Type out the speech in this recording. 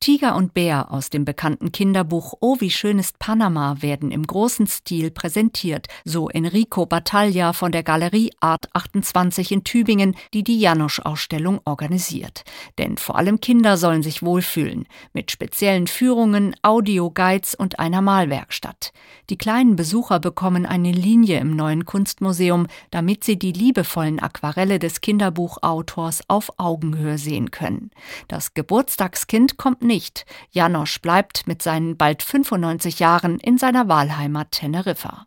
Tiger und Bär aus dem bekannten Kinderbuch Oh, wie schön ist Panama werden im großen Stil präsentiert, so Enrico Battaglia von der Galerie Art 28 in Tübingen, die die Janosch-Ausstellung organisiert. Denn vor allem Kinder sollen sich wohlfühlen, mit speziellen Führungen, Audioguides und einer Malwerkstatt. Die kleinen Besucher bekommen eine Linie im neuen Kunstmuseum, damit sie die liebevollen Aquarelle des Kinderbuchautors auf Augenhöhe sehen können. Das Geburtstagskind kommt nicht. Janosch bleibt mit seinen bald 95 Jahren in seiner Wahlheimat Teneriffa.